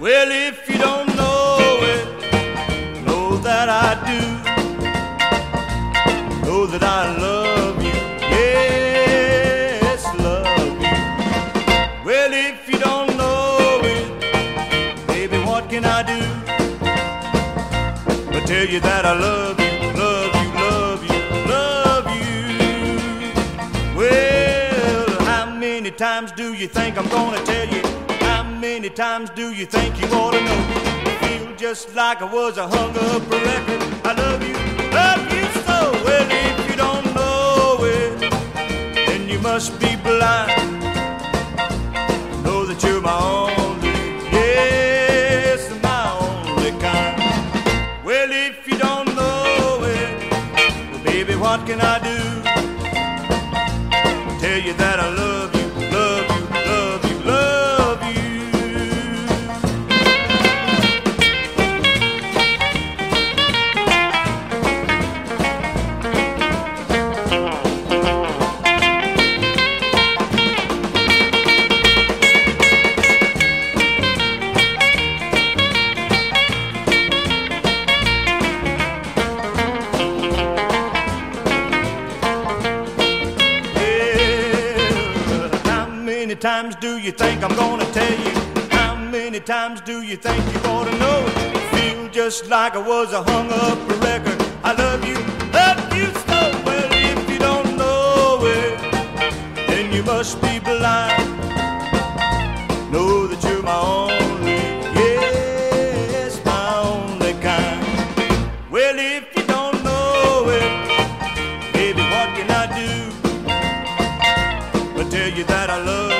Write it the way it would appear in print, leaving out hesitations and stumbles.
Well, if you don't know it, know that I do. Know that I love you, yes, love you. Well, if you don't know it, baby, what can I do? But tell you that I love you, love you, love you, love you. Well, how many times do you think I'm gonna tell you? How many times do you think you ought to know? I feel just like I was a hung up record. I love you so. Well, if you don't know it, then you must be blind. Know that you're my only, yes, my only kind. Well, if you don't know it, well, baby, what can I do? Tell you that I love you, love you, love you, love you. How many times do you think I'm gonna tell you? How many times do you think you ought to know it? Feel just like I was a hung up record. I love you so. Well, if you don't know it, then you must be blind. Know that you're my only, yes, my only kind. Well, if you don't know it, baby, what can I do? But tell you that I love you.